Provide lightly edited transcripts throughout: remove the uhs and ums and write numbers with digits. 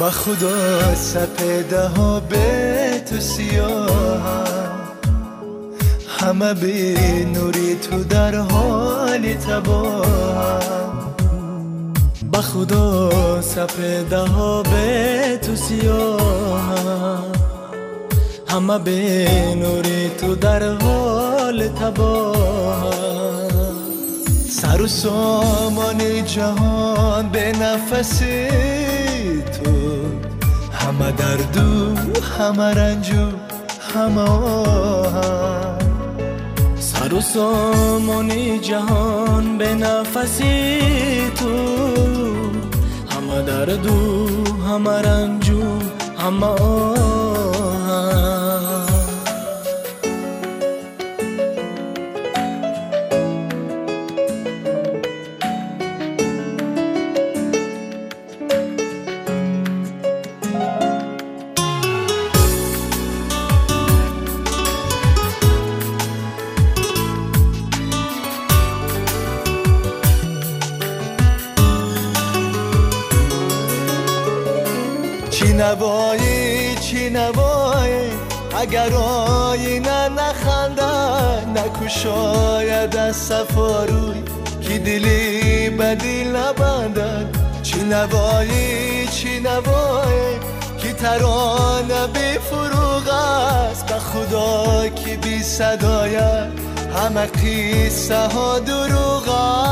با خدا سپیده ها به تو سیاهم، همه به نوری تو در حال تباهم. با خدا سپیده ها به تو سیاهم، همه به نوری تو در حال تباهم. سر و سامان جهان به نفس تو، همه دردو همه رنجو همه آهم. سر و سامان جهان به نفس تو، همه دردو همه رنجو همه آهم. چی نوایی اگر آینه نخنده، نکو شاید از صفا روی که دلی به دل نبندد. چی نوایی که ترانه بی فروغ است، به خدا که بی صدایت همه قصه ها دروغ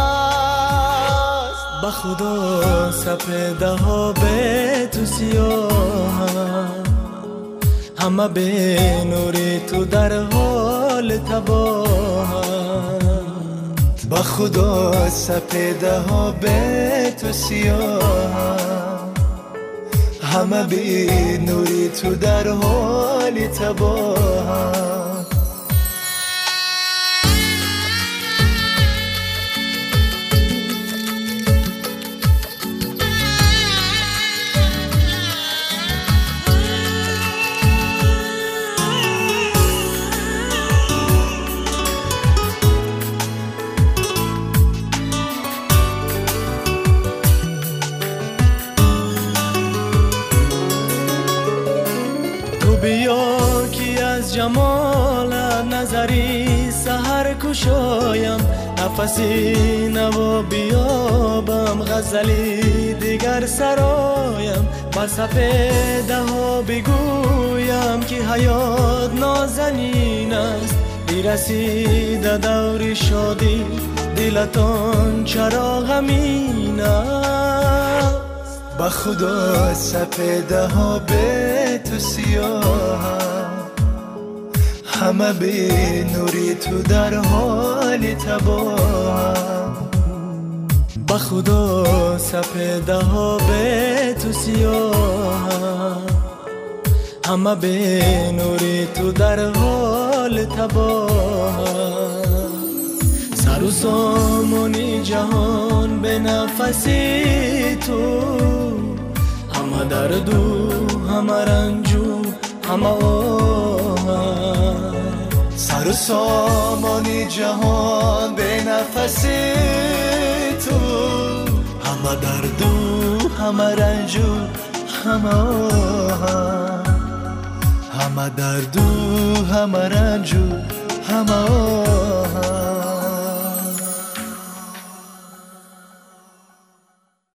است. به خدا سپیده ها به تو سیاهم، همه به نوری تو در حال تباهم. به خدا سپیده ها به تو سیاهم، همه به نوری تو در حال تباهم. بیا که از جمال نظری سحر کشایم، نفسی نوا بیابم غزلی دیگر سرایم. با سپیده ها بگویم که حیات نازنین است، بیرسیده دور شادی دلتان چرا غمین است. با خدا سپیده ها به تو سیاهم، همه به نوری تو در حال تباهم. با خدا سپیده ها به تو سیاهم، همه به نوری تو در حال تباهم. سر و سامانی جهان به نفس تو، همه دردو همه رنجو همه آهم. سر و سامانی جهان به نفس تو، همه دردو همه رنجو همه آهم. همه دردو همه رنجو همه آهم.